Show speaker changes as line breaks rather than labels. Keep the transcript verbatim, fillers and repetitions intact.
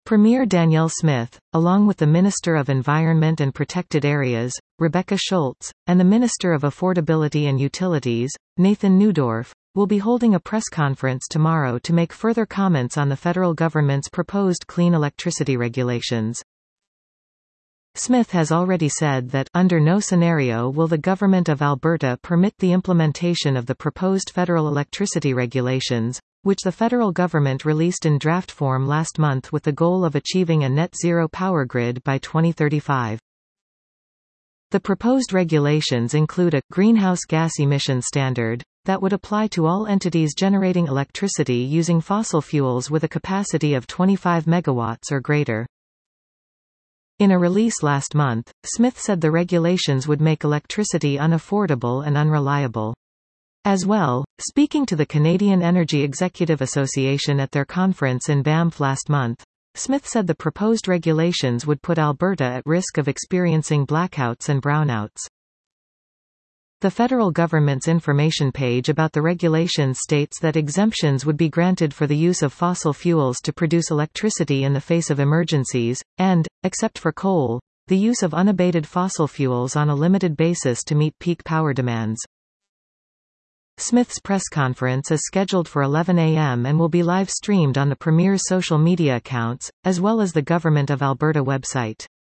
Premier Danielle Smith, along with the Minister of Environment and Protected Areas, Rebecca Schultz, and the Minister of Affordability and Utilities, Nathan Neudorf, will be holding a press conference tomorrow to make further comments on the federal government's proposed clean electricity regulations. Smith has already said that, under no scenario will the Government of Alberta permit the implementation of the proposed federal electricity regulations, which the federal government released in draft form last month with the goal of achieving a net-zero power grid by twenty thirty-five. The proposed regulations include a greenhouse gas emission standard that would apply to all entities generating electricity using fossil fuels with a capacity of twenty-five megawatts or greater. In a release last month, Smith said the regulations would make electricity unaffordable and unreliable. As well, speaking to the Canadian Energy Executive Association at their conference in Banff last month, Smith said the proposed regulations would put Alberta at risk of experiencing blackouts and brownouts. The federal government's information page about the regulations states that exemptions would be granted for the use of fossil fuels to produce electricity in the face of emergencies, and, except for coal, the use of unabated fossil fuels on a limited basis to meet peak power demands. Smith's press conference is scheduled for eleven a m and will be live-streamed on the Premier's social media accounts, as well as the Government of Alberta website.